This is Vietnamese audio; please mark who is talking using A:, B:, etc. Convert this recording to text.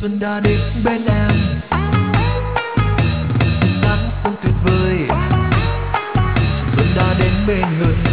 A: xuân đã đến bên em, nắng xuân tuyệt vời, xuân đã đến bên người.